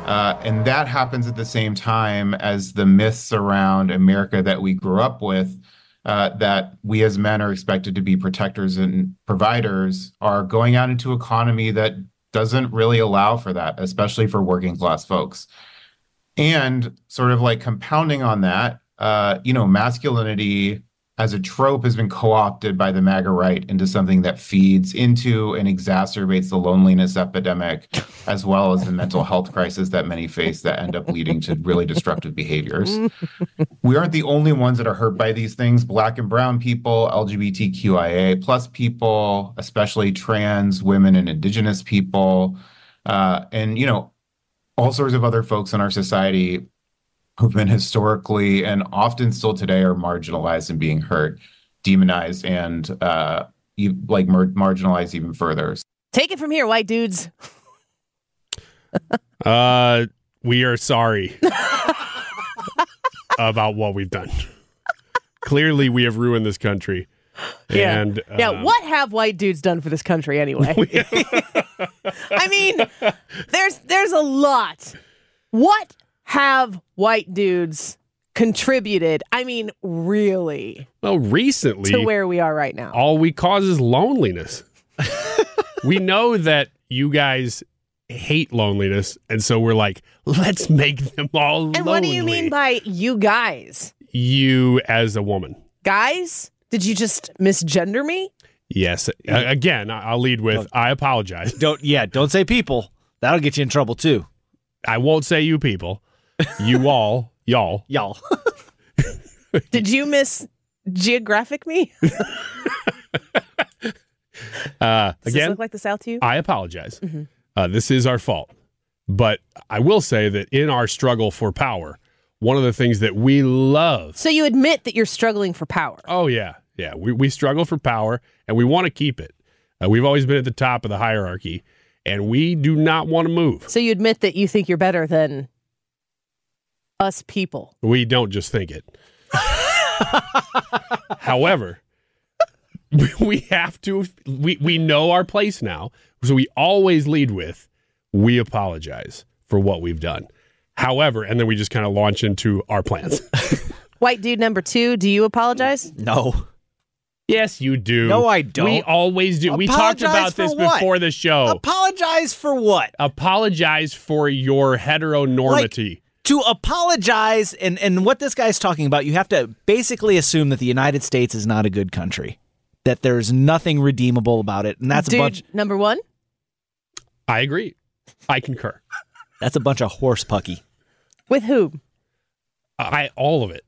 And that happens at the same time as the myths around America that we grew up with, that we as men are expected to be protectors and providers, are going out into economy that doesn't really allow for that, especially for working class folks. And sort of like compounding on that, masculinity as a trope has been co-opted by the MAGA right into something that feeds into and exacerbates the loneliness epidemic, as well as the mental health crisis that many face that end up leading to really destructive behaviors. We aren't the only ones that are hurt by these things. Black and brown people, LGBTQIA plus people, especially trans women and indigenous people, and all sorts of other folks in our society who've been historically and often still today are marginalized and being hurt, demonized, and marginalized even further. Take it from here, white dudes. We are sorry about what we've done. Clearly, we have ruined this country. Yeah. And what have white dudes done for this country anyway? I mean, there's a lot. What have white dudes contributed? I mean, really? Well, recently, to where we are right now. All we cause is loneliness. We know that you guys hate loneliness, and so we're like, let's make them all lonely. And what do you mean by you guys? You as a woman. Guys? Did you just misgender me? Yes. Again, I'll lead with, I apologize. Don't say people. That'll get you in trouble, too. I won't say you people. You all. Y'all. Y'all. Did you miss geographic me? Does this look like the South to you? I apologize. Mm-hmm. This is our fault. But I will say that in our struggle for power, one of the things that we love. So you admit that you're struggling for power. Oh, yeah. Yeah. We struggle for power, and we want to keep it. We've always been at the top of the hierarchy, and we do not want to move. So you admit that you think you're better than us people. We don't just think it. However, we have to, we know our place now, so we always lead with, we apologize for what we've done. However, and then we just kind of launch into our plans. White dude number 2, do you apologize? No. Yes, you do. No, I don't. We always do. We talked about this before the show. Apologize for what? Apologize for your heteronormity. To apologize, and what this guy's talking about, you have to basically assume that the United States is not a good country, that there's nothing redeemable about it, and that's dude, a bunch. Number 1? I agree. I concur. That's a bunch of horse pucky. With whom? All of it.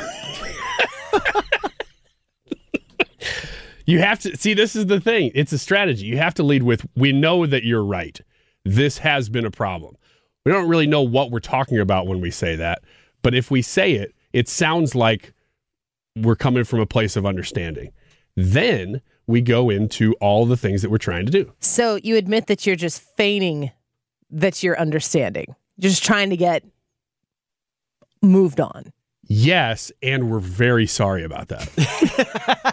You have to see, this is the thing. It's a strategy. You have to lead with, we know that you're right. This has been a problem. We don't really know what we're talking about when we say that. But if we say it, it sounds like we're coming from a place of understanding. Then we go into all the things that we're trying to do. So you admit that you're just feigning that you're understanding. You're just trying to get moved on. Yes, and we're very sorry about that.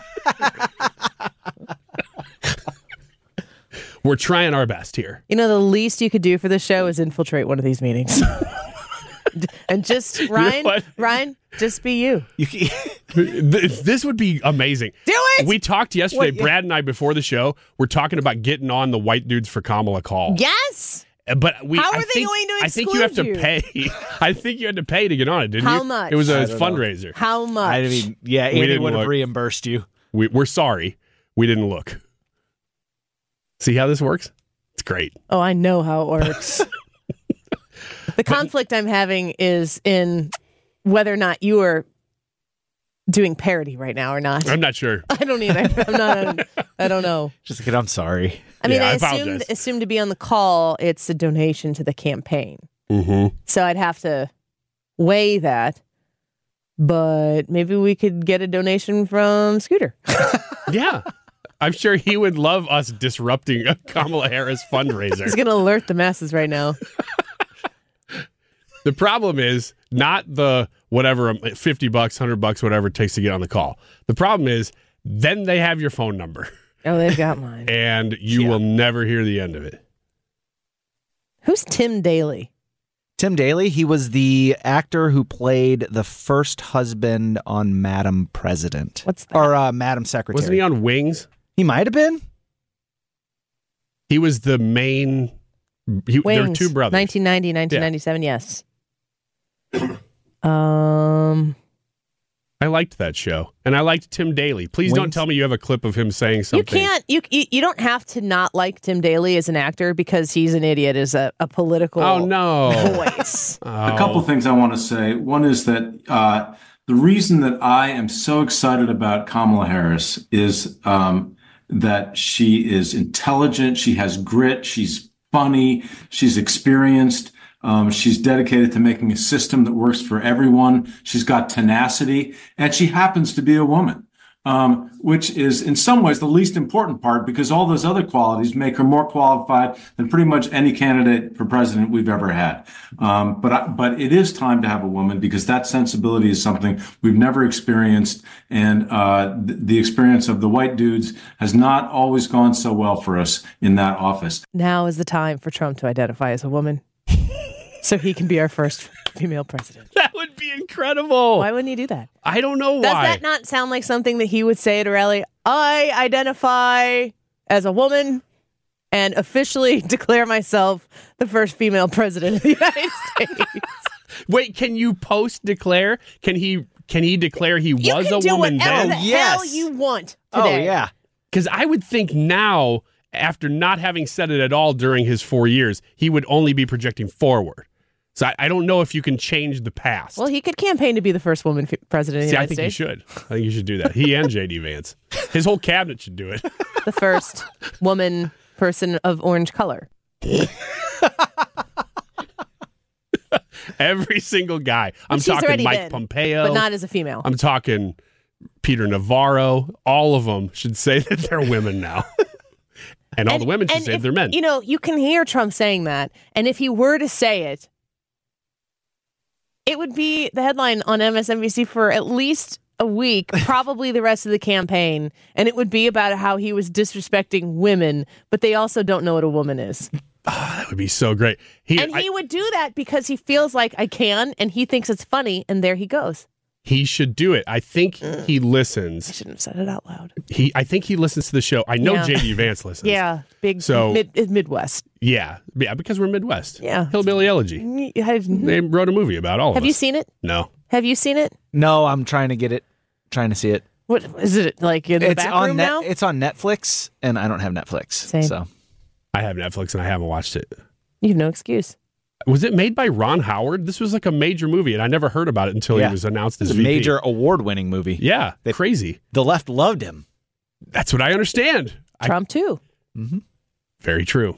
We're trying our best here. You know, the least you could do for the show is infiltrate one of these meetings. And just, Ryan, just be you. This would be amazing. Do it! We talked yesterday, Brad and I, before the show, we're talking about getting on the White Dudes for Kamala call. Yes! But How are they going to exclude I think you have to pay. I think you had to pay to get on it, didn't you? How much? It was a fundraiser. How much? I mean, yeah, Andy would have reimbursed you. We're sorry. We didn't look. See how this works? It's great. Oh, I know how it works. The conflict I'm having is in whether or not you are doing parody right now or not. I'm not sure. I don't either. I don't know. Just kidding. I'm sorry. I mean, Yeah, I assumed to be on the call, it's a donation to the campaign. Mm-hmm. So I'd have to weigh that. But maybe we could get a donation from Scooter. Yeah. I'm sure he would love us disrupting a Kamala Harris fundraiser. He's going to alert the masses right now. The problem is not the whatever, $50, $100, whatever it takes to get on the call. The problem is then they have your phone number. Oh, they've got mine. And you will never hear the end of it. Who's Tim Daly? Tim Daly, he was the actor who played the first husband on Madam President. What's that? Or Madam Secretary. Wasn't he on Wings? He might have been. He was the main. There were Wings, two brothers. 1990, 1997, yes. I liked that show, and I liked Tim Daly. Please don't Wings? tell me you have a clip of him saying something. You don't have to not like Tim Daly as an actor because he's an idiot as a political voice. A couple of things I want to say. One is that the reason that I am so excited about Kamala Harris is that she is intelligent, she has grit, she's funny, she's experienced. She's dedicated to making a system that works for everyone. She's got tenacity, and she happens to be a woman, which is in some ways the least important part because all those other qualities make her more qualified than pretty much any candidate for president we've ever had. But it is time to have a woman because that sensibility is something we've never experienced, and the experience of the white dudes has not always gone so well for us in that office. Now is the time for Trump to identify as a woman. So he can be our first female president. That would be incredible. Why wouldn't he do that? I don't know why. Does that not sound like something that he would say at a rally? I identify as a woman and officially declare myself the first female president of the United States. Wait, can you post-declare? Can he declare he was a woman then? You can do whatever the Yes. hell you want Oh, today. yeah. Because I would think now, after not having said it at all during his 4 years, he would only be projecting forward. So I don't know if you can change the past. Well, he could campaign to be the first woman president of the See, I United think States. you should. I think you should do that. He and J.D. Vance. His whole cabinet should do it. The first woman person of orange color. Every single guy. I'm Which he's talking already Mike been, Pompeo. But not as a female. I'm talking Peter Navarro. All of them should say that they're women now. And all the women should say if, they're men. You know, you can hear Trump saying that. And if he were to say it, it would be the headline on MSNBC for at least a week, probably the rest of the campaign. And it would be about how he was disrespecting women, but they also don't know what a woman is. That would be so great. He would do that because he feels like I can, and he thinks it's funny, and there he goes. He should do it. I think he I listens. shouldn't have said it out loud. I think he listens to the show. I know Yeah. J.D. Vance listens. Yeah, big So- Midwest. Yeah, because we're Midwest. Yeah. Hillbilly Elegy. Have They wrote a movie about all of us. you seen it? No. Have you seen it? No, I'm trying to see it. What is it like in the It's back on room now? It's on Netflix, and I don't have Netflix. Same. So I have Netflix and I haven't watched it. You have no excuse. Was it made by Ron Howard? This was like a major movie, and I never heard about it until Yeah. he was announced as it's a VP. major award-winning movie. Yeah, crazy. The left loved him. That's what I understand. Trump too. Very true.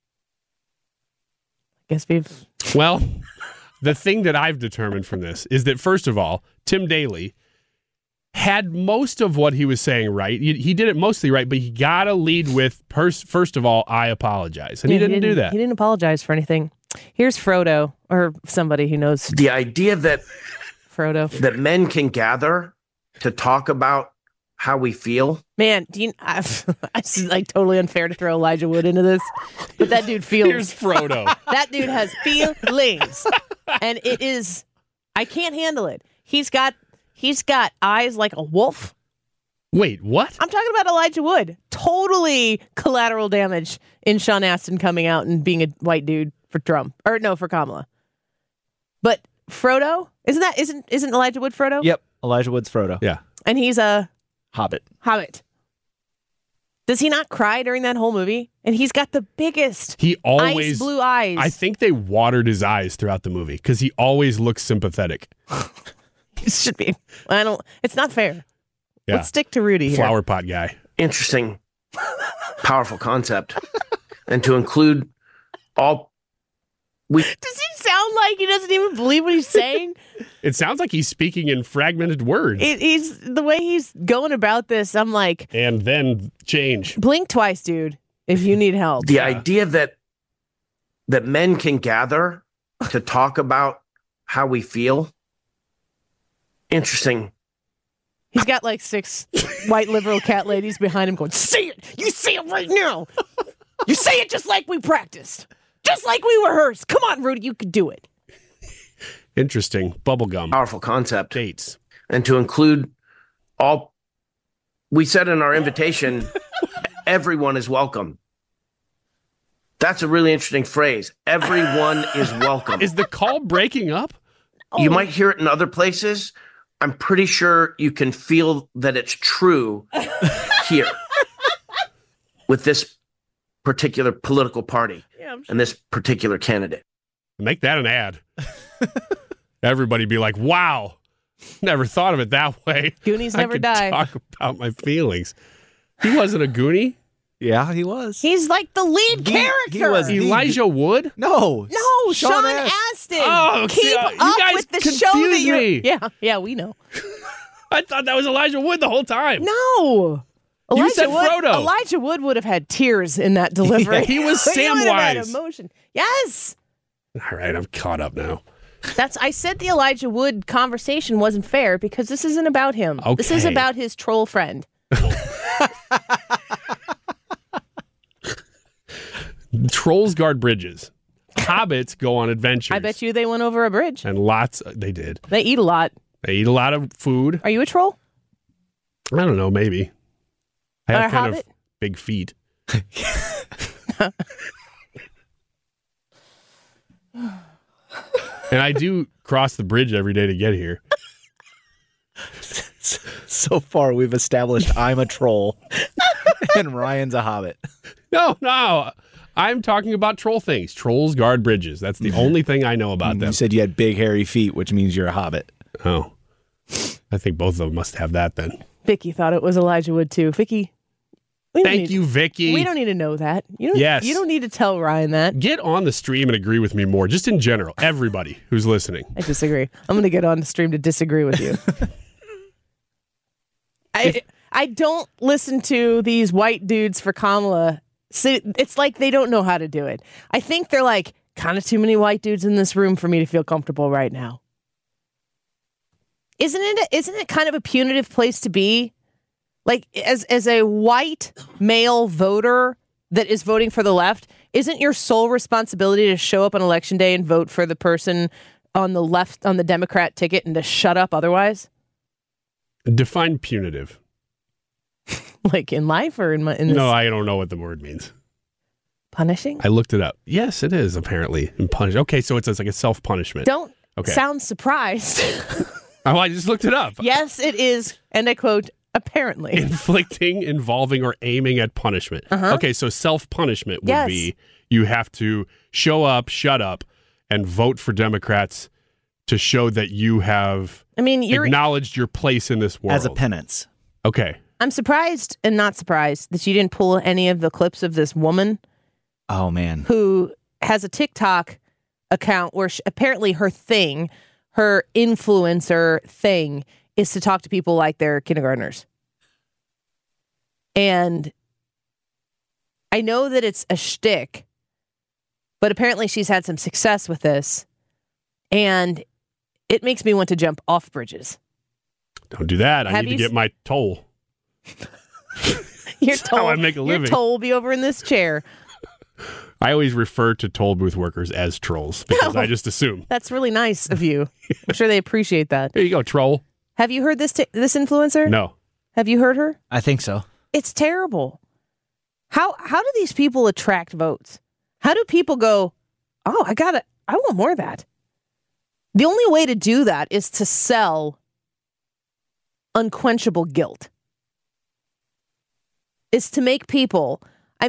Guess we've Well, the thing that I've determined from this is that, first of all, Tim Daly had most of what he was saying right. He did it mostly right, but he got to lead with, first of all, I apologize. And he didn't do that. He didn't apologize for anything. Here's Frodo, or somebody who knows The idea that Frodo. men can gather to talk about how we feel. Man, it's like totally unfair to throw Elijah Wood into this, but that dude feels. Here's Frodo. That dude has feelings, and it is. I can't handle it. He's got eyes like a wolf. Wait, what? I'm talking about Elijah Wood. Totally collateral damage in Sean Astin coming out and being a white dude for Trump, or no, for Kamala. But Frodo, isn't Elijah Wood Frodo? Yep, Elijah Wood's Frodo. Yeah. And he's a Hobbit. Hobbit. Does he not cry during that whole movie? And he's got the biggest He always ice blue eyes. I think they watered his eyes throughout the movie because he always looks sympathetic. It should be. It's not fair. Yeah. Let's stick to Rudy here. Flower pot guy. Interesting, powerful concept. And to include all Does he sound like he doesn't even believe what he's saying? It sounds like he's speaking in fragmented words. He's the way he's going about this. I'm like, And then change. blink twice, dude, if you need help. the idea that men can gather to talk about how we feel. Interesting. He's got like 6 white liberal cat ladies behind him going, say it. You say it right now. You say it just like we practiced. Just like we rehearsed. Come on, Rudy, you could do it. Interesting. Bubblegum. Powerful concept. Dates. And to include all, we said in our invitation, everyone is welcome. That's a really interesting phrase. Everyone is welcome. Is the call breaking up? You might hear it in other places. I'm pretty sure you can feel that it's true here with this particular political party and this particular candidate. Make that an ad. Everybody be like, wow, never thought of it that way. Goonies I never could die. Talk about my feelings. He wasn't a Goonie. Yeah, he was. He's like the lead character. he was Elijah Wood? No, Sean Astin. Astin. Oh, Keep see, up you guys with the show that confused you're. me. Yeah, we know. I thought that was Elijah Wood the whole time. No. You said Wood, Frodo. Elijah Wood would have had tears in that delivery. Yeah, he was He would have had Samwise. emotion. Yes. All right, I'm caught up now. I said the Elijah Wood conversation wasn't fair because this isn't about him. This is Okay. about his troll friend. Trolls guard bridges. Hobbits go on adventures. I bet you they went over a bridge. And they did. They eat a lot. They eat a lot of food. Are you a troll? I don't know, maybe. I Or a have kind hobbit? of big feet. And I do cross the bridge every day to get here. So far, we've established I'm a troll and Ryan's a hobbit. No. I'm talking about troll things. Trolls guard bridges. That's the only thing I know about them. You said you had big, hairy feet, which means you're a hobbit. Oh. I think both of them must have that then. Vicky thought it was Elijah Wood too. Vicky, Thank you, Vicky. We don't need to know that. Yes. You don't need to tell Ryan that. Get on the stream and agree with me more, just in general. Everybody who's listening. I disagree. I'm going to get on the stream to disagree with you. I don't listen to these white dudes for Kamala. It's like they don't know how to do it. I think they're like, kind of too many white dudes in this room for me to feel comfortable right now. Isn't it kind of a punitive place to be? Like, as a white male voter that is voting for the left, isn't your sole responsibility to show up on election day and vote for the person on the left, on the Democrat ticket, and to shut up otherwise? Define punitive. Like in life or in this? No, I don't know what the word means. Punishing? I looked it up. Yes, it is apparently in punish. Okay, so it's like a self-punishment. Don't Okay. sound surprised. Oh, I just looked it up. Yes, it is, and I quote, apparently. Inflicting, involving, or aiming at punishment. Okay, so self-punishment would be you have to show up, shut up, and vote for Democrats to show that you have acknowledged your place in this world. As a penance. Okay. I'm surprised and not surprised that you didn't pull any of the clips of this woman Oh, man. who has a TikTok account where apparently her influencer thing is to talk to people like they're kindergartners. And I know that it's a shtick, but apparently she's had some success with this. And it makes me want to jump off bridges. Don't do that. I Have need to you get my toll. Your how I make a living. Your toll will be over in this chair. I always refer to toll booth workers as trolls because I just assume. That's really nice of you. I'm sure they appreciate that. Here you go, troll. Have you heard this influencer? No. Have you heard her? I think so. It's terrible. How do these people attract votes? How do people go, oh, I want more of that. The only way to do that is to sell unquenchable guilt. Is to make people,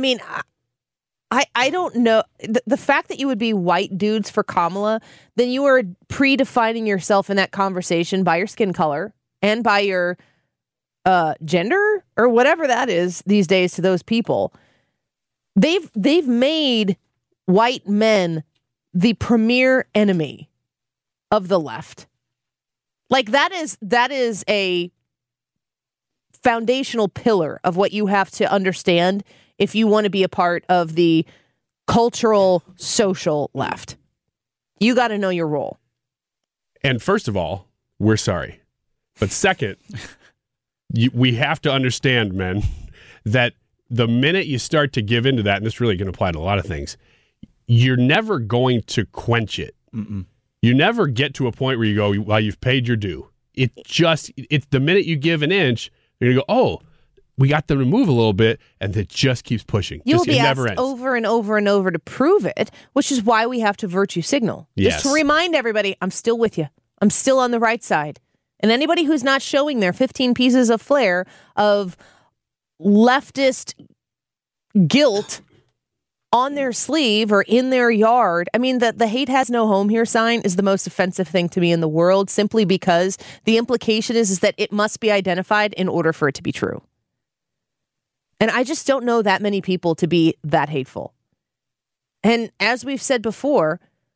I don't know. The fact that you would be white dudes for Kamala, then you are predefining yourself in that conversation by your skin color and by your gender or whatever that is these days to those people. They've made white men the premier enemy of the left. Like that is a foundational pillar of what you have to understand if you want to be a part of the cultural, social left. You got to know your role. And first of all, we're sorry. But second, we have to understand, men, that the minute you start to give into that, and this really can apply to a lot of things, you're never going to quench it. Mm-mm. You never get to a point where you go, well, you've paid your due. It's the minute you give an inch, you're going to go, oh, we got them to move a little bit, and it just keeps pushing. You'll be it never asked ends. over and over and over to prove it, which is why we have to virtue signal. Yes. Just to remind everybody, I'm still with you. I'm still on the right side. And anybody who's not showing their 15 pieces of flair of leftist guilt on their sleeve or in their yard. I mean, the hate has no home here sign is the most offensive thing to me in the world, simply because the implication is that it must be identified in order for it to be true. And I just don't know that many people to be that hateful. And as we've said before,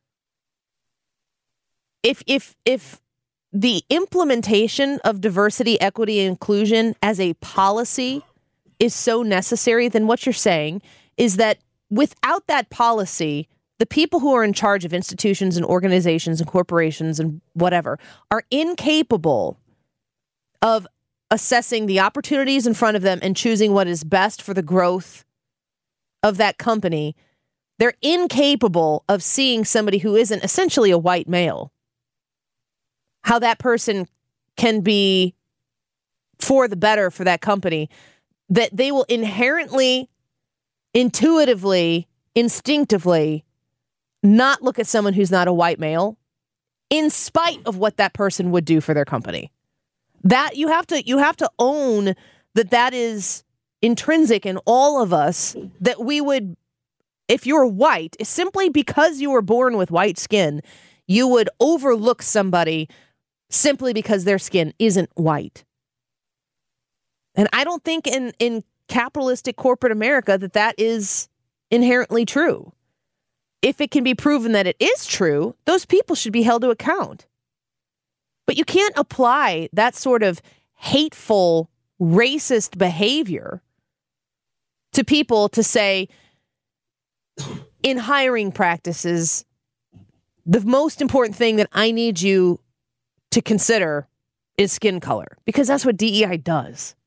if the implementation of diversity, equity, and inclusion as a policy is so necessary, then what you're saying is that without that policy, the people who are in charge of institutions and organizations and corporations and whatever are incapable of assessing the opportunities in front of them and choosing what is best for the growth of that company. They're incapable of seeing somebody who isn't essentially a white male, how that person can be for the better for that company, that they will inherently, intuitively, instinctively not look at someone who's not a white male in spite of what that person would do for their company. That you have to own that is intrinsic in all of us, that we would, if you're white, simply because you were born with white skin, you would overlook somebody simply because their skin isn't white. And I don't think in capitalistic corporate America that is inherently true. If it can be proven that it is true, those people should be held to account. But you can't apply that sort of hateful, racist behavior to people to say, in hiring practices, the most important thing that I need you to consider is skin color, because that's what DEI does.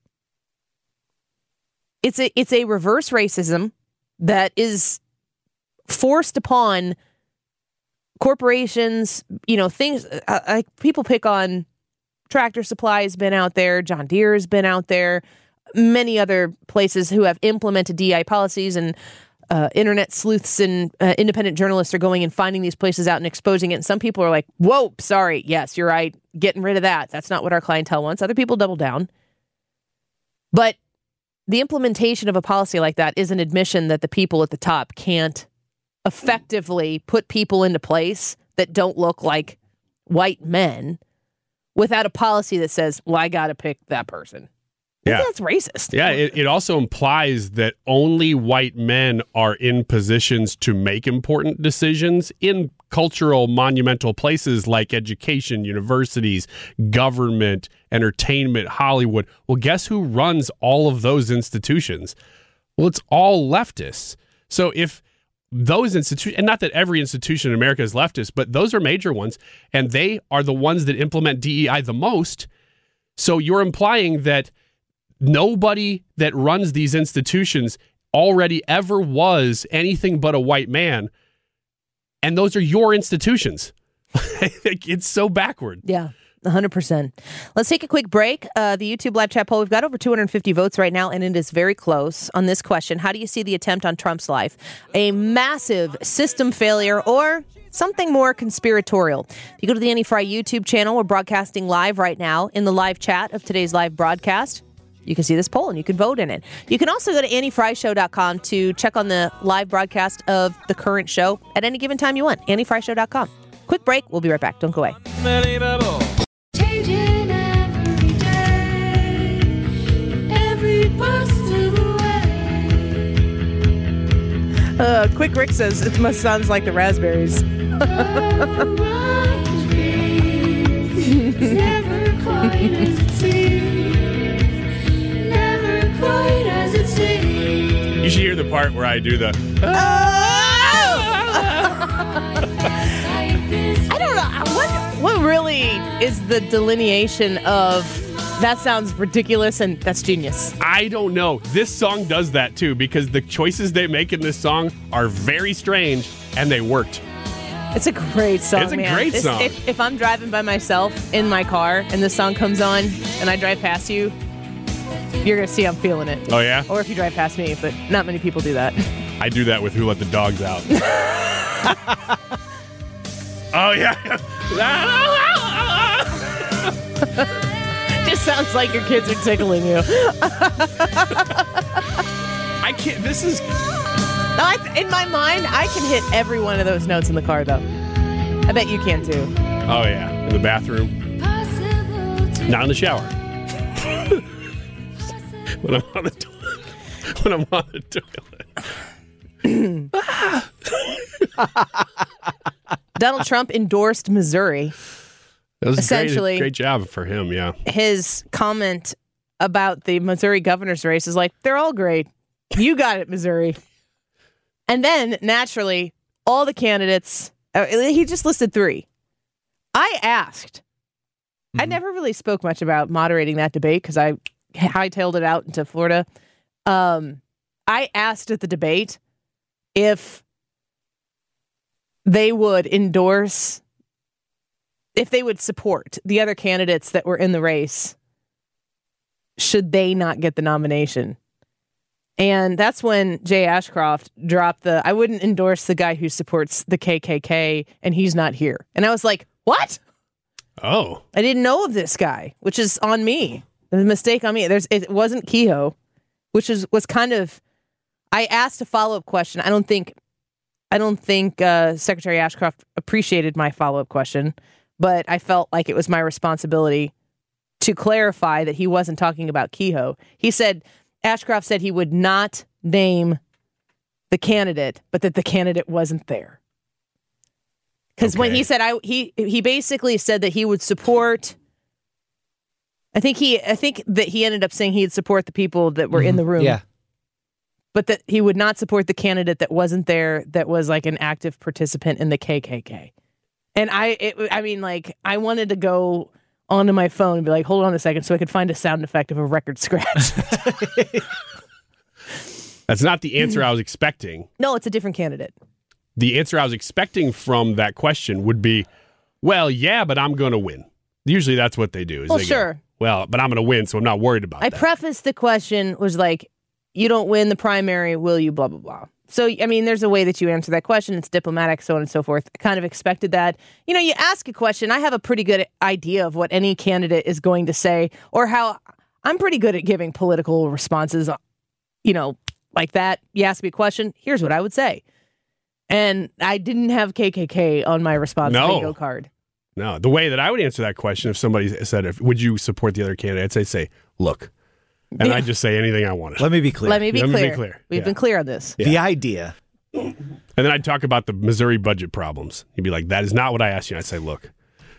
It's a reverse racism that is forced upon corporations, things like people pick on Tractor Supply has been out there, John Deere has been out there, many other places who have implemented DEI policies, and internet sleuths and independent journalists are going and finding these places out and exposing it. And some people are like, whoa, sorry. Yes, you're right. Getting rid of that. That's not what our clientele wants. Other people double down. But the implementation of a policy like that is an admission that the people at the top can't effectively put people into place that don't look like white men without a policy that says, well, I got to pick that person. Yeah. That's racist. Yeah, it also implies that only white men are in positions to make important decisions in cultural monumental places like education, universities, government, entertainment, Hollywood. Well, guess who runs all of those institutions? Well, it's all leftists. So if those institutions, and not that every institution in America is leftist, but those are major ones, and they are the ones that implement DEI the most. So you're implying that nobody that runs these institutions already ever was anything but a white man, and those are your institutions. It's so backward. Yeah, 100%. Let's take a quick break. The YouTube live chat poll, we've got over 250 votes right now, and it is very close on this question. How do you see the attempt on Trump's life? A massive system failure or something more conspiratorial? If you go to the Annie Frey YouTube channel, we're broadcasting live right now in the live chat of today's live broadcast. You can see this poll and you can vote in it. You can also go to AnnieFreyShow.com to check on the live broadcast of the current show at any given time you want. AnnieFreyShow.com. Quick break. We'll be right back. Don't go away. Changing every day, every possible way. Quick Rick says it must sounds like the Raspberries. It's never quite as it seems. Never quite as it seems. You should hear the part where I do the... I don't know. What really is the delineation of that sounds ridiculous and that's genius? I don't know. This song does that too, because the choices they make in this song are very strange, and they worked. It's a great song, It's a man. great song. If I'm driving by myself in my car and this song comes on and I drive past you, you're going to see I'm feeling it. Oh, yeah? Or if you drive past me, but not many people do that. I do that with Who Let the Dogs Out. Oh, yeah. Just sounds like your kids are tickling you. I can't. This is. In my mind, I can hit every one of those notes in the car, though. I bet you can, too. Oh, yeah. In the bathroom. Not in the shower. When I'm on the toilet. When I'm on the toilet. Donald Trump endorsed Missouri. That was Essentially- great job for him, yeah. His comment about the Missouri governor's race is like, they're all great. You got it, Missouri. And then, naturally, all the candidates, he just listed 3. I asked. I never really spoke much about moderating that debate because I hightailed it out into Florida. I asked at the debate if they would endorse, if they would support the other candidates that were in the race, should they not get the nomination. And that's when Jay Ashcroft dropped I wouldn't endorse the guy who supports the KKK and he's not here. And I was like, what? Oh. I didn't know of this guy, which is on me. It was a mistake on me. It wasn't Kehoe, which was kind of, I asked a follow-up question. I don't think Secretary Ashcroft appreciated my follow-up question, but I felt like it was my responsibility to clarify that he wasn't talking about Kehoe. Ashcroft said he would not name the candidate, but that the candidate wasn't there. Because when he said he basically said that he would support. I think that he ended up saying he'd support the people that were in the room. Yeah. But that he would not support the candidate that wasn't there, that was like an active participant in the KKK. And I wanted to go onto my phone and be like, hold on a second, so I could find a sound effect of a record scratch. That's not the answer I was expecting. No, it's a different candidate. The answer I was expecting from that question would be, well, yeah, but I'm going to win. Usually that's what they do. Well, sure. Well, but I'm going to win, so I'm not worried about I that. prefaced the question was like, you don't win the primary, will you, blah, blah, blah. So, I mean, there's a way that you answer that question. It's diplomatic, so on and so forth. I kind of expected that. You know, you ask a question, I have a pretty good idea of what any candidate is going to say, or how I'm pretty good at giving political responses, you know, like that. You ask me a question, here's what I would say. And I didn't have KKK on my response bingo card. No, the way that I would answer that question, if somebody said, would you support the other candidates? I'd say, look. And I'd just say anything I wanted. Let me be clear. Let me be clear. We've been clear on this. Yeah. The idea. And then I'd talk about the Missouri budget problems. He'd be like, that is not what I asked you. I'd say, look.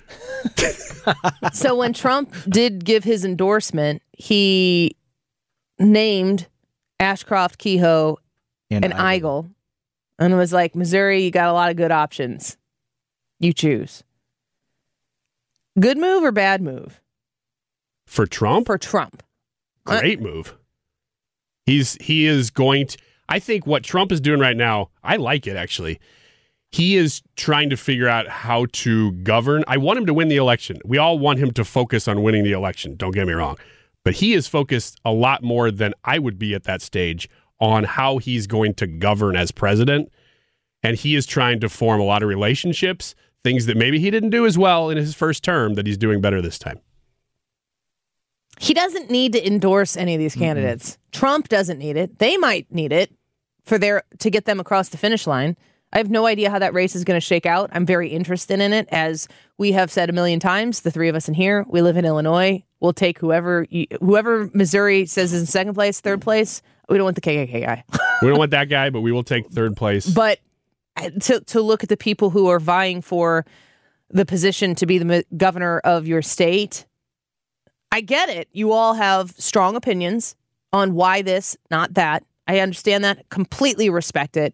So when Trump did give his endorsement, he named Ashcroft, Kehoe, and Eigel. And it was like, Missouri, you got a lot of good options. You choose. Good move or bad move? For Trump? For Trump. Great move. He is going to, I think what Trump is doing right now, I like it actually. He is trying to figure out how to govern. I want him to win the election. We all want him to focus on winning the election. Don't get me wrong. But he is focused a lot more than I would be at that stage on how he's going to govern as president. And he is trying to form a lot of relationships, things that maybe he didn't do as well in his first term that he's doing better this time. He doesn't need to endorse any of these candidates. Trump doesn't need it. They might need it to get them across the finish line. I have no idea how that race is going to shake out. I'm very interested in it. As we have said a million times, the three of us in here, we live in Illinois. We'll take whoever Missouri says is in second place, third place. We don't want the KKK guy. We don't want that guy, but we will take third place. But to look at the people who are vying for the position to be the governor of your state, I get it. You all have strong opinions on why this, not that. I understand that. Completely respect it.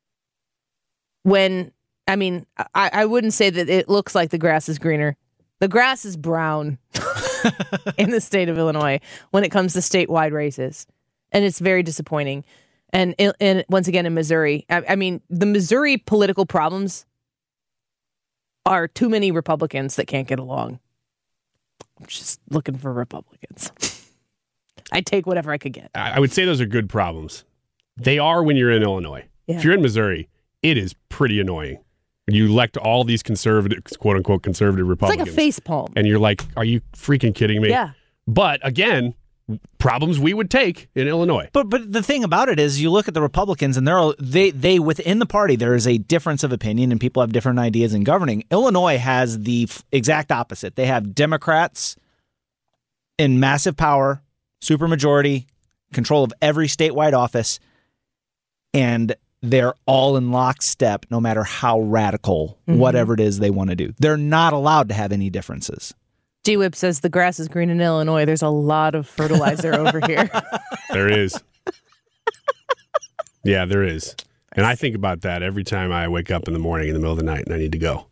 I wouldn't say that it looks like the grass is greener. The grass is brown in the state of Illinois when it comes to statewide races. And it's very disappointing. And once again, in Missouri, the Missouri political problems are too many Republicans that can't get along. I'm just looking for Republicans. I'd take whatever I could get. I would say those are good problems. They are when you're in Illinois. Yeah. If you're in Missouri, it is pretty annoying. You elect all these conservative, quote unquote, conservative It's Republicans. like a face palm. And you're like, are you freaking kidding me? Yeah. But again, problems we would take in Illinois. But the thing about it is, you look at the Republicans, and they within the party there is a difference of opinion, and people have different ideas in governing. Illinois has the exact opposite. They have Democrats in massive power, supermajority, control of every statewide office, and they're all in lockstep, no matter how radical whatever it is they want to do. They're not allowed to have any differences. G-Whip says the grass is green in Illinois. There's a lot of fertilizer over here. There is. Yeah, there is. And I think about that every time I wake up in the morning in the middle of the night and I need to go.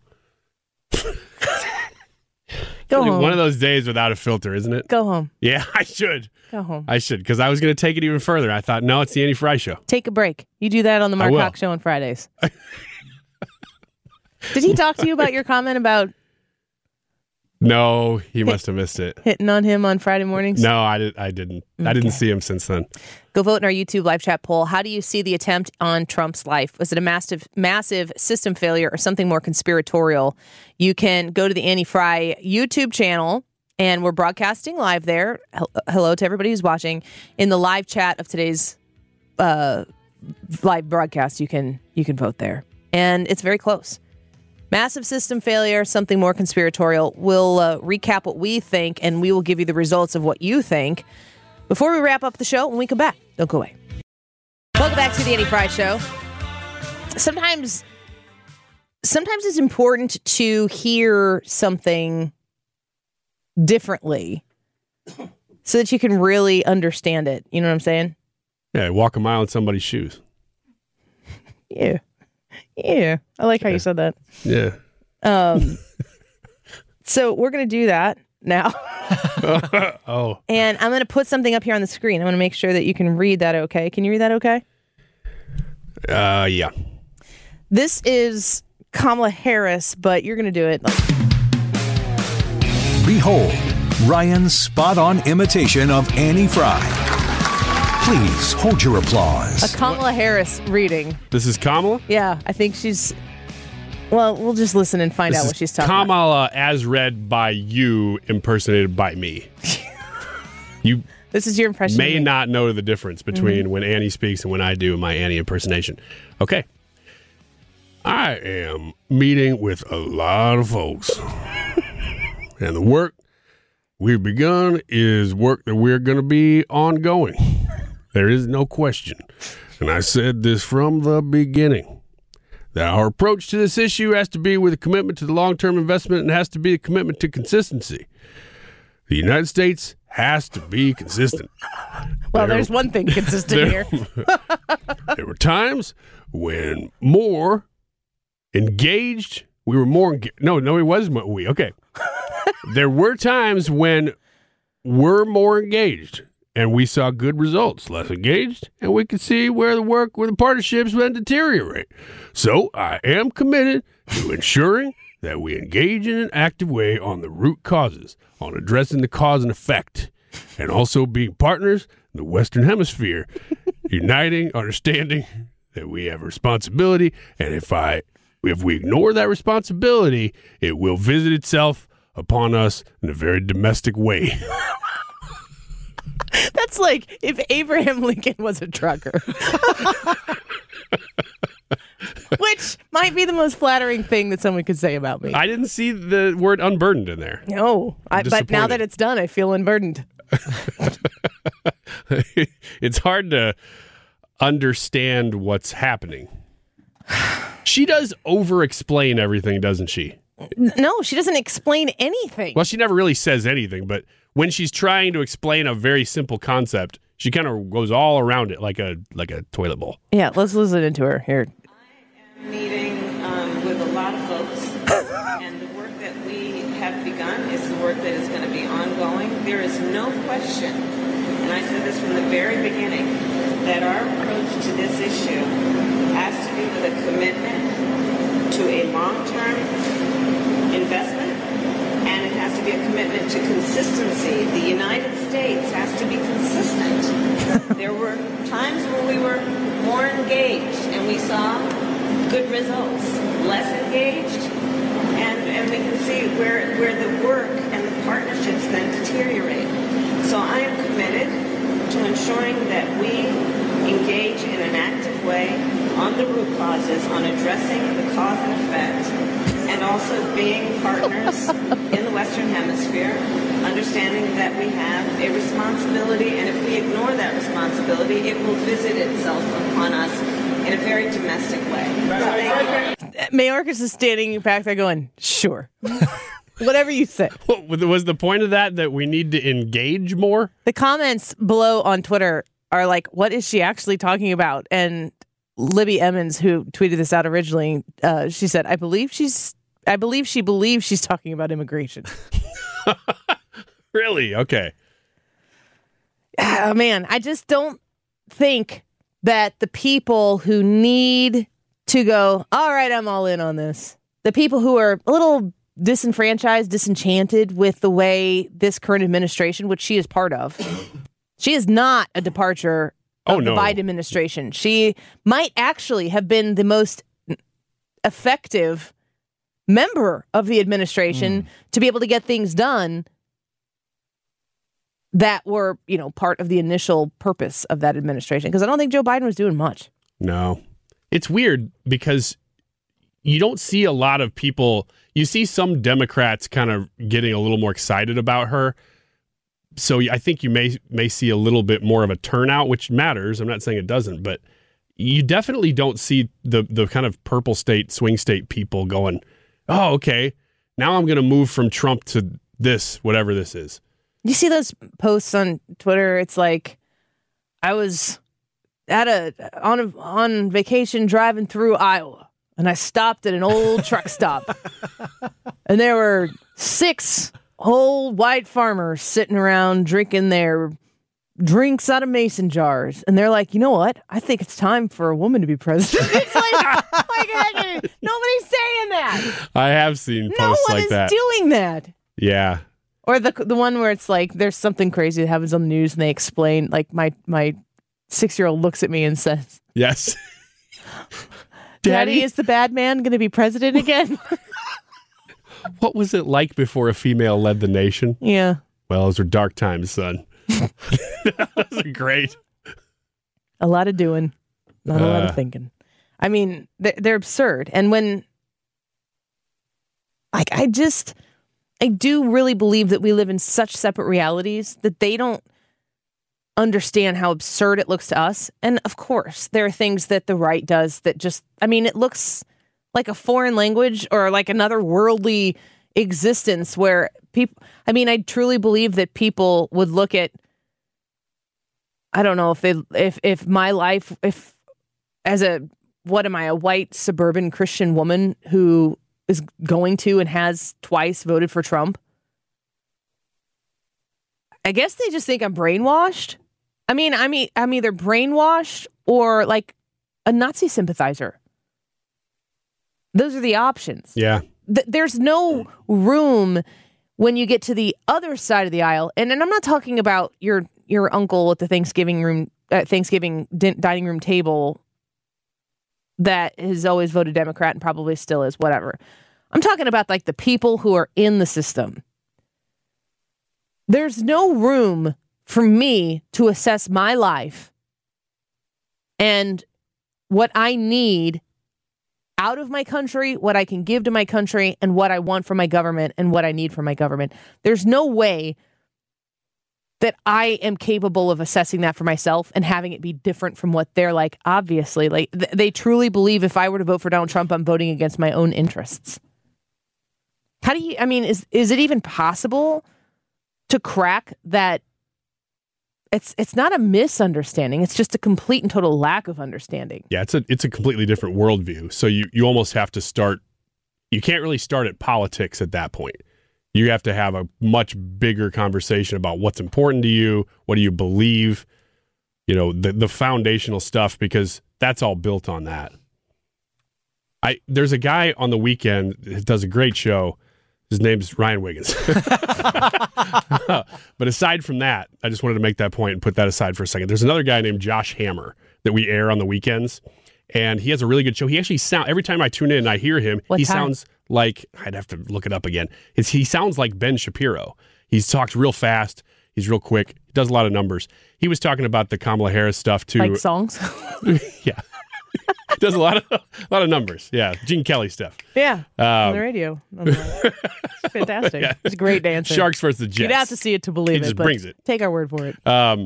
Go home. One of those days without a filter, isn't it? Go home. Yeah, I should. Go home. I should, because I was going to take it even further. I thought, no, it's the Annie Fry Show. Take a break. You do that on the Mark will. Hawk Show on Fridays. Did he talk to you about your comment about No, he must have missed it. hitting on him on Friday mornings? No, I didn't. I didn't see him since then. Go vote in our YouTube live chat poll. How do you see the attempt on Trump's life? Was it a massive system failure or something more conspiratorial? You can go to the Annie Fry YouTube channel, and we're broadcasting live there. Hello to everybody who's watching. In the live chat of today's live broadcast, you can vote there. And it's very close. Massive system failure, something more conspiratorial. We'll recap what we think, and we will give you the results of what you think before we wrap up the show. When we come back, don't go away. Welcome back to the Annie Fry Show. Sometimes it's important to hear something differently so that you can really understand it. You know what I'm saying? Yeah, walk a mile in somebody's shoes. Yeah. Yeah. I like how you said that. Yeah. So we're going to do that now. Oh. And I'm going to put something up here on the screen. I'm going to make sure that you can read that okay. Can you read that okay? Yeah. This is Kamala Harris, but you're going to do it. Behold, Ryan's spot-on imitation of Annie Fry. Please hold your applause. A Kamala Harris reading. This is Kamala? Yeah, I think she's... Well, we'll just listen and find out what she's talking about. Kamala as read by you, impersonated by me. You This is your impression may of me. not know the difference between when Annie speaks and when I do my Annie impersonation. Okay. I am meeting with a lot of folks. And the work we've begun is work that we're going to be ongoing. There is no question. And I said this from the beginning, that our approach to this issue has to be with a commitment to the long-term investment and has to be a commitment to consistency. The United States has to be consistent. Well, there's one thing consistent here. There were times when more engaged, we were more engaged. No, it wasn't we. Okay. There were times when we're more engaged and we saw good results, less engaged, and we could see where the partnerships went deteriorate. So I am committed to ensuring that we engage in an active way on the root causes, on addressing the cause and effect, and also being partners in the Western Hemisphere, uniting, understanding that we have a responsibility, and if we ignore that responsibility, it will visit itself upon us in a very domestic way. That's like if Abraham Lincoln was a trucker. Which might be the most flattering thing that someone could say about me. I didn't see the word unburdened in there. No, but now disappointed. that it's done, I feel unburdened. It's hard to understand what's happening. She does over-explain everything, doesn't she? No, she doesn't explain anything. Well, she never really says anything, but when she's trying to explain a very simple concept, she kind of goes all around it like a toilet bowl. Yeah, let's listen into her here. Meeting with a lot of folks, and the work that we have begun is the work that is going to be ongoing. There is no question, and I said this from the very beginning, that our approach to this issue has to be with a commitment to a long-term to consistency. The United States has to be consistent. There were times when we were more engaged and we saw good results. Less engaged, and we can see where the work and the partnerships then deteriorate. So I am committed to ensuring that we engage in an active way on the root causes, on addressing the cause and effect, and also being partners in the Western Hemisphere, understanding that we have a responsibility, and if we ignore that responsibility, it will visit itself upon us in a very domestic way. So thank you. Mayorkas is standing back there going, sure. Whatever you say. Was the point of that we need to engage more? The comments below on Twitter are like, what is she actually talking about? And Libby Emmons, who tweeted this out originally, she said, I believe she believes she's talking about immigration. Really? Okay. Man, I just don't think that the people who need to go, all right, I'm all in on this. The people who are a little disenfranchised, disenchanted with the way this current administration, which she is part of, she is not a departure of the Biden administration. She might actually have been the most effective member of the administration to be able to get things done that were, part of the initial purpose of that administration. Because I don't think Joe Biden was doing much. No. It's weird because you don't see a lot of people. You see some Democrats kind of getting a little more excited about her. So I think you may see a little bit more of a turnout, which matters. I'm not saying it doesn't, but you definitely don't see the kind of purple state, swing state people going, oh, okay, now I'm going to move from Trump to this, whatever this is. You see those posts on Twitter? It's like I was on vacation driving through Iowa, and I stopped at an old truck stop, and there were 6 old white farmers sitting around drinking their drinks out of mason jars, and they're like, you know what? I think it's time for a woman to be president. It's like nobody's saying that. I have seen posts like that. No one is doing that. Yeah. Or the one where it's like there's something crazy that happens on the news and they explain, like my 6-year-old looks at me and says, yes. Daddy, is the bad man going to be president again? What was it like before a female led the nation? Yeah. Well, those were dark times, son. Those are great. A lot of doing, not a lot of thinking. I mean, they're absurd. And when, I do really believe that we live in such separate realities that they don't understand how absurd it looks to us. And of course, there are things that the right does that just, it looks like a foreign language or like another worldly existence where people, I truly believe that people would look at, I don't know if my life, what am I, a white suburban Christian woman who is going to and has twice voted for Trump. I guess they just think I'm brainwashed. I'm either brainwashed or like a Nazi sympathizer. Those are the options. Yeah. There's no room when you get to the other side of the aisle. And I'm not talking about your uncle at the Thanksgiving dining room table that has always voted Democrat and probably still is, whatever. I'm talking about like the people who are in the system. There's no room for me to assess my life and what I need out of my country, what I can give to my country, and what I want from my government and what I need from my government. There's no way that I am capable of assessing that for myself and having it be different from what they're like. Obviously, like they truly believe if I were to vote for Donald Trump, I'm voting against my own interests. How do you, is it even possible to crack that? It's not a misunderstanding. It's just a complete and total lack of understanding. Yeah, it's a completely different worldview. So you almost have to start, you can't really start at politics at that point. You have to have a much bigger conversation about what's important to you, what do you believe, the foundational stuff, because that's all built on that. There's a guy on the weekend that does a great show. His name's Ryan Wiggins. But aside from that, I just wanted to make that point and put that aside for a second. There's another guy named Josh Hammer that we air on the weekends, and he has a really good show. He actually every time I tune in and I hear him, sounds like, I'd have to look it up again. He sounds like Ben Shapiro. He talks real fast. He's real quick. He does a lot of numbers. He was talking about the Kamala Harris stuff too. Like songs? Yeah. Does a lot of numbers. Yeah. Gene Kelly stuff. Yeah. On the radio. It's fantastic. Yeah. It's a great dancer. Sharks versus the Jets. You'd have to see it to believe He just but brings it. Take our word for it.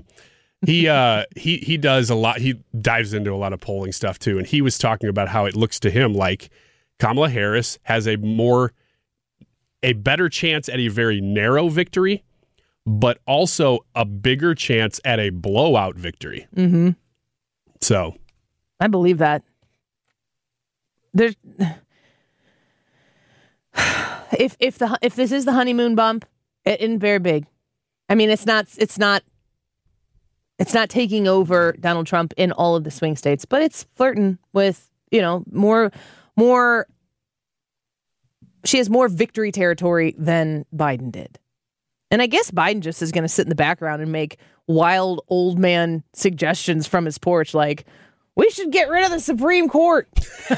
He does a lot. He dives into a lot of polling stuff too. And he was talking about how it looks to him like Kamala Harris has a better chance at a very narrow victory, but also a bigger chance at a blowout victory. Mm-hmm. So I believe that. There's if this is the honeymoon bump, it isn't very big. I mean, it's not taking over Donald Trump in all of the swing states, but it's flirting with, more. She has more victory territory than Biden did. And I guess Biden just is going to sit in the background and make wild old man suggestions from his porch like, we should get rid of the Supreme Court.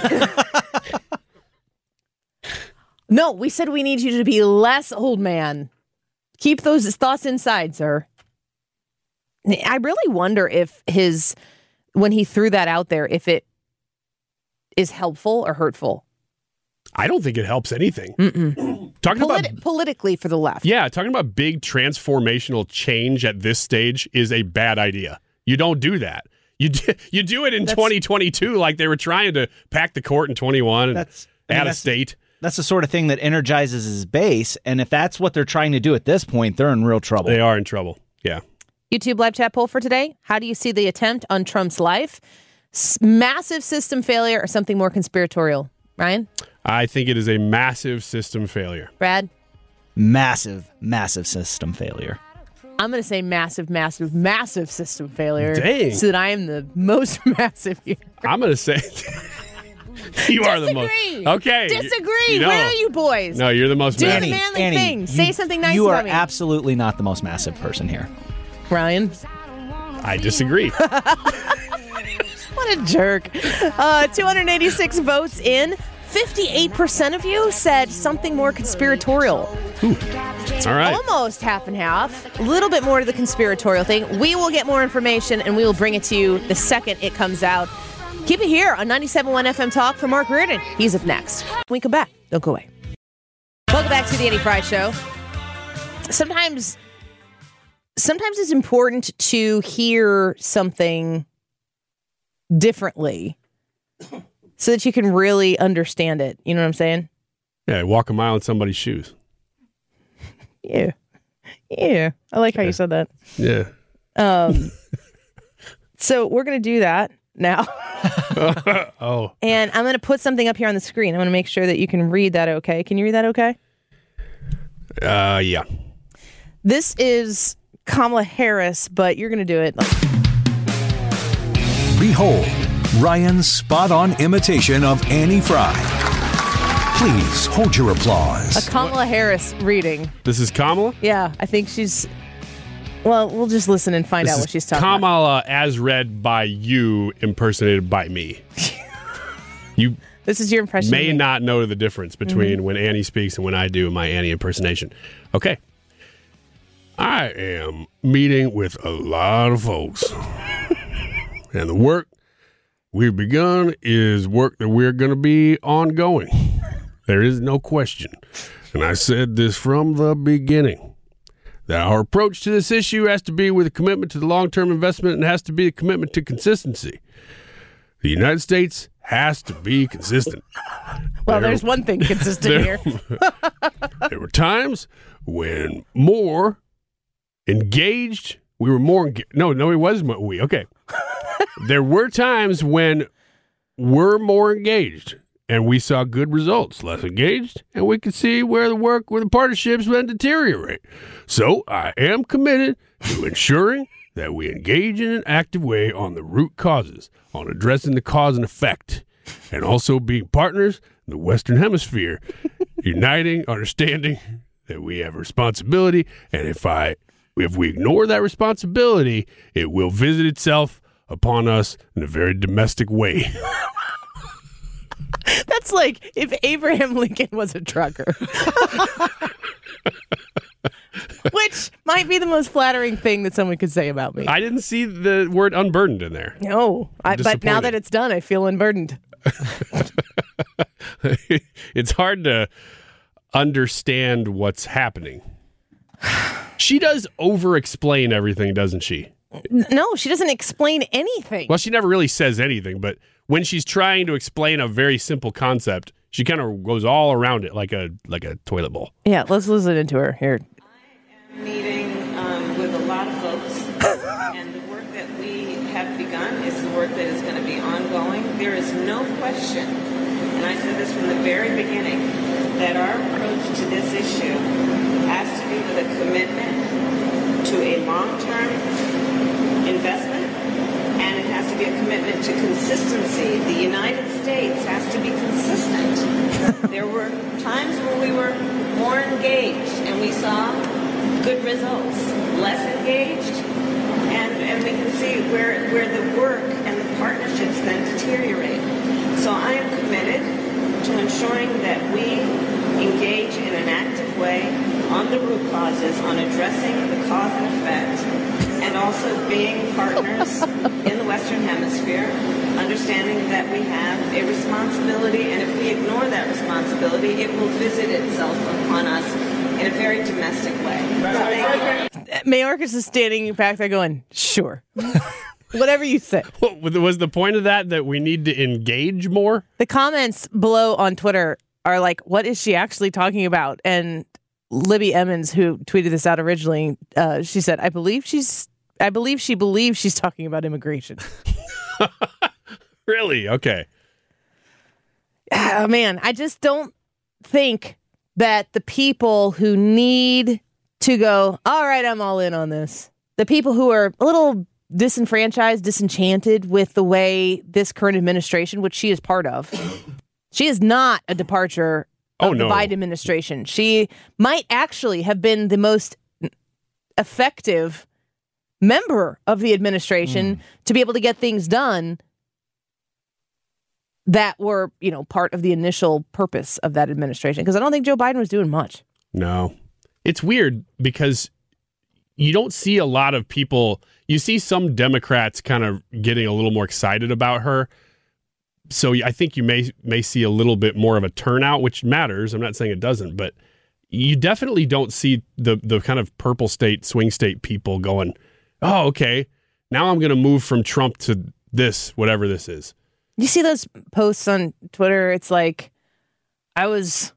No, we said we need you to be less old man. Keep those thoughts inside, sir. I really wonder if when he threw that out there, if it is helpful or hurtful. I don't think it helps anything. Talking about politically for the left. Yeah, talking about big transformational change at this stage is a bad idea. You don't do that. You do it in 2022 like they were trying to pack the court in 21 and add a state. That's the sort of thing that energizes his base, and if that's what they're trying to do at this point, they're in real trouble. They are in trouble, yeah. YouTube live chat poll for today. How do you see the attempt on Trump's life? Massive system failure or something more conspiratorial? Ryan? I think it is a massive system failure. Brad? Massive, massive system failure. I'm going to say massive, massive, massive system failure. Dang. So that I am the most massive here. I'm going to say you are the most. Okay. Disagree. Where are you boys? No, you're the most Do massive. the manly thing. Say something nice you about me. You are absolutely not the most massive person here. Ryan? I disagree. What a jerk. 286 votes in. 58% of you said something more conspiratorial. Ooh. All right. Almost half and half. A little bit more to the conspiratorial thing. We will get more information and we will bring it to you the second it comes out. Keep it here on 97.1 FM Talk for Mark Reardon. He's up next. When we come back, don't go away. Welcome back to the Annie Fry Show. Sometimes it's important to hear something differently so that you can really understand it. You know what I'm saying? Yeah, walk a mile in somebody's shoes. Yeah. I like how you said that. Yeah. So we're going to do that now. Oh. And I'm going to put something up here on the screen. I'm going to make sure that you can read that okay. Can you read that okay? Yeah. This is Kamala Harris, but you're going to do it. Behold, Ryan's spot-on imitation of Annie Fry. Please hold your applause. A Kamala Harris reading. This is Kamala? Yeah, I think she's... Well, we'll just listen and find out what she's talking about. Kamala as read by you, impersonated by me. You This is your impression. may not know the difference between when Annie speaks and when I do my Annie impersonation. Okay. I am meeting with a lot of folks. And the work we've begun is work that we're going to be ongoing. There is no question. And I said this from the beginning, that our approach to this issue has to be with a commitment to the long-term investment and has to be a commitment to consistency. The United States has to be consistent. Well, there's one thing consistent here. There were times when more engaged, we were more no, it wasn't we. Okay. There were times when we're more engaged and we saw good results, less engaged, and we could see where the partnerships went deteriorate. So I am committed to ensuring that we engage in an active way on the root causes, on addressing the cause and effect, and also being partners the Western Hemisphere, uniting, understanding that we have a responsibility, and if we ignore that responsibility, it will visit itself upon us in a very domestic way. That's like if Abraham Lincoln was a trucker. Which might be the most flattering thing that someone could say about me. I didn't see the word unburdened in there. No, but now that it's done, I feel unburdened. It's hard to understand what's happening. She does over-explain everything, doesn't she? No, she doesn't explain anything. Well, she never really says anything, but when she's trying to explain a very simple concept, she kind of goes all around it like a toilet bowl. Yeah, let's listen into her here. I am meeting with a lot of folks, and the work that we have begun is the work that is going to be ongoing. There is no question, and I said this from the very beginning, that our approach to this issue has to be with a commitment to a long-term investment, and it has to be a commitment to consistency. The United States has to be consistent. There were times when we were more engaged and we saw good results, less engaged, and we can see where the work and the partnerships then deteriorate. So I am committed to ensuring that we engage in an active way on the root causes, on addressing the cause and effect, and also being partners in the Western Hemisphere, understanding that we have a responsibility, and if we ignore that responsibility, it will visit itself upon us in a very domestic way. So thank you. Mayorkas is standing back there going, sure. Whatever you say. Was the point of that we need to engage more? The comments below on Twitter are like, what is she actually talking about? And Libby Emmons, who tweeted this out originally, she said, I believe she believes she's talking about immigration. Really? Okay. Man, I just don't think that the people who need to go, all right, I'm all in on this, the people who are a little disenfranchised, disenchanted with the way this current administration, which she is part of, she is not a departure of the Biden administration. She might actually have been the most effective member of the administration to be able to get things done that were, part of the initial purpose of that administration. Because I don't think Joe Biden was doing much. No. It's weird because you don't see a lot of people. You see some Democrats kind of getting a little more excited about her. So I think you may see a little bit more of a turnout, which matters. I'm not saying it doesn't, but you definitely don't see the kind of purple state, swing state people going, oh, okay, now I'm going to move from Trump to this, whatever this is. You see those posts on Twitter? It's like I was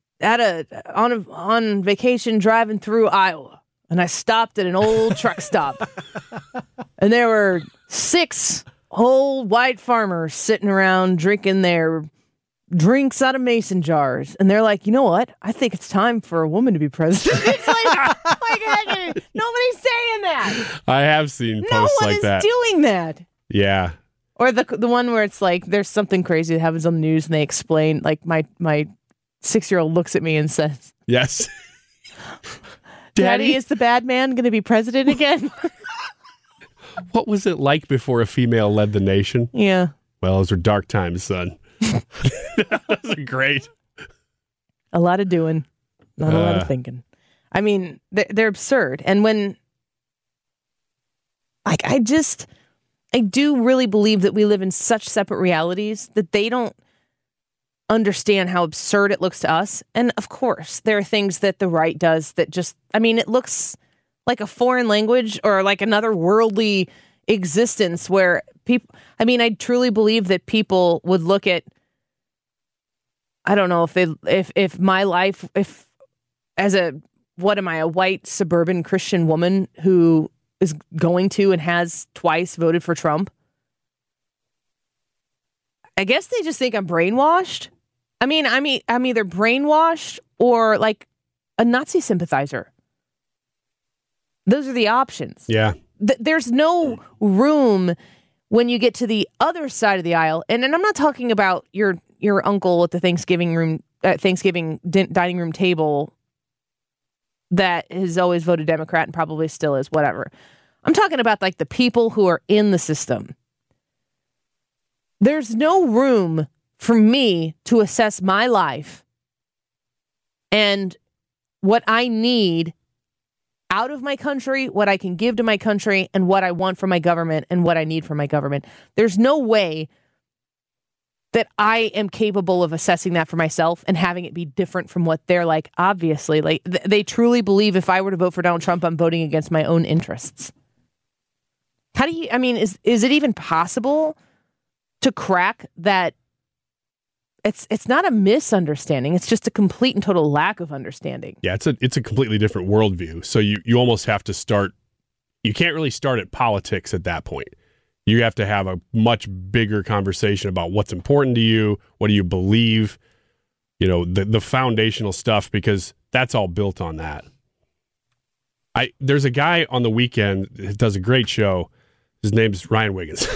on vacation driving through Iowa, and I stopped at an old truck stop, and there were 6 old white farmers sitting around drinking their drinks out of mason jars, and they're like, you know what? I think it's time for a woman to be president. It's like nobody's saying that. I have seen posts like that. No one is doing that. Yeah. Or the one where it's like there's something crazy that happens on the news and they explain, like my 6-year-old looks at me and says, yes. Daddy, is the bad man going to be president again? What was it like before a female led the nation? Yeah. Well, those were dark times, son. Those are great. A lot of doing, not a lot of thinking. I mean, they're absurd. And when, I do really believe that we live in such separate realities that they don't understand how absurd it looks to us. And of course, there are things that the right does that just, it looks like a foreign language or like another worldly existence where people, I truly believe that people would look at, I don't know if my life, what am I, a white suburban Christian woman who is going to and has twice voted for Trump? I guess they just think I'm brainwashed. I'm either brainwashed or like a Nazi sympathizer. Those are the options. Yeah. There's no room when you get to the other side of the aisle. And I'm not talking about your your uncle at the Thanksgiving dining room table that has always voted Democrat and probably still is, whatever. I'm talking about like the people who are in the system. There's no room for me to assess my life and what I need out of my country, what I can give to my country, and what I want from my government and what I need from my government. There's no way that I am capable of assessing that for myself and having it be different from what they're like. Obviously, like they truly believe if I were to vote for Donald Trump, I'm voting against my own interests. How do you, I mean, is it even possible to crack that? It's not a misunderstanding. It's just a complete and total lack of understanding. Yeah, it's a completely different worldview. So you almost have to start. You can't really start at politics at that point. You have to have a much bigger conversation about what's important to you. What do you believe? You know, the foundational stuff, because that's all built on that. There's a guy on the weekend that does a great show. His name's Ryan Wiggins.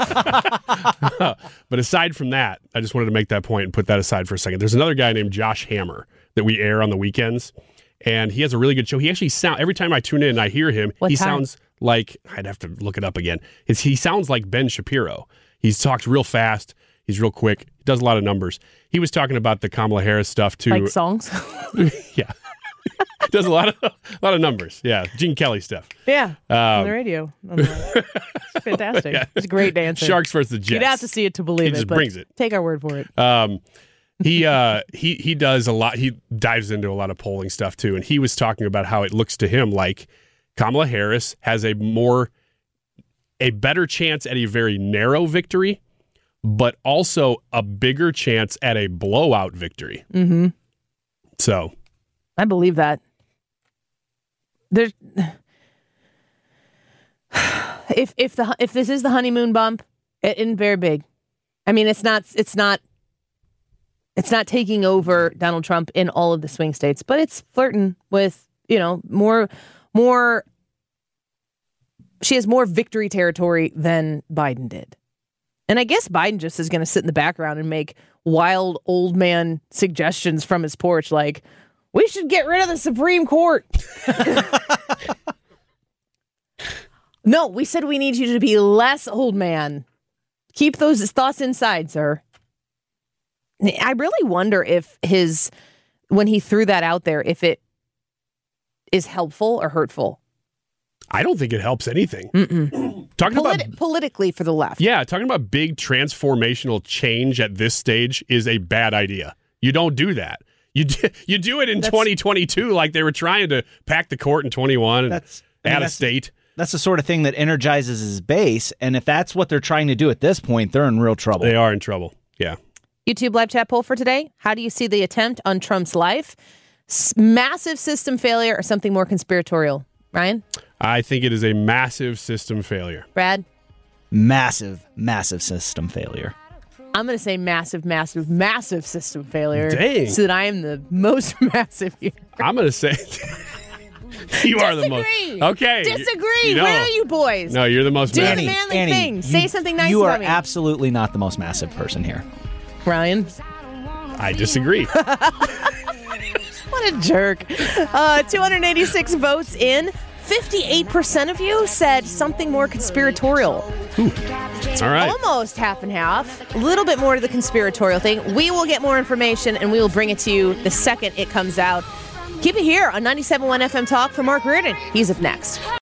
But aside from that, I just wanted to make that point and put that aside for a second. There's another guy named Josh Hammer that we air on the weekends, and he has a really good show. He actually every time I tune in and I hear him, sounds like, I'd have to look it up again. He sounds like Ben Shapiro. He talks real fast. He's real quick. He does a lot of numbers. He was talking about the Kamala Harris stuff too. Like songs? Yeah. Does a lot of numbers. Yeah. Gene Kelly stuff. Yeah. On the radio. It's fantastic. Yeah. It's a great dancer. Sharks versus the Jets. You'd have to see it to believe he just brings it. Take our word for it. He does a lot. He dives into a lot of polling stuff too. And he was talking about how it looks to him like Kamala Harris has a better chance at a very narrow victory, but also a bigger chance at a blowout victory. Mm-hmm. So I believe that. There's if this is the honeymoon bump, it isn't very big. I mean, it's not taking over Donald Trump in all of the swing states, but it's flirting with, more. She has more victory territory than Biden did. And I guess Biden just is going to sit in the background and make wild old man suggestions from his porch like, we should get rid of the Supreme Court. No, we said we need you to be less old man. Keep those thoughts inside, sir. I really wonder if when he threw that out there, if it is helpful or hurtful. I don't think it helps anything. Talking about politically for the left. Yeah, talking about big transformational change at this stage is a bad idea. You don't do that. You do it in 2022 like they were trying to pack the court in 21 and add a state. That's the sort of thing that energizes his base, and if that's what they're trying to do at this point, they're in real trouble. They are in trouble, yeah. YouTube live chat poll for today. How do you see the attempt on Trump's life? Massive system failure or something more conspiratorial? Ryan? I think it is a massive system failure. Brad? Massive system failure. I'm going to say massive system failure. Dang. So that I am the most massive here. I'm going to say you are the most. Okay. Disagree. Where are you boys? No, you're the most Do massive. the manly thing. Say something nice You about are me. absolutely not the most massive person here. Ryan? I disagree. What a jerk. 286 votes in. 58% of you said something more conspiratorial. Ooh. All right. Almost half and half. A little bit more to the conspiratorial thing. We will get more information and we will bring it to you the second it comes out. Keep it here on 97.1 FM Talk for Mark Reardon. He's up next.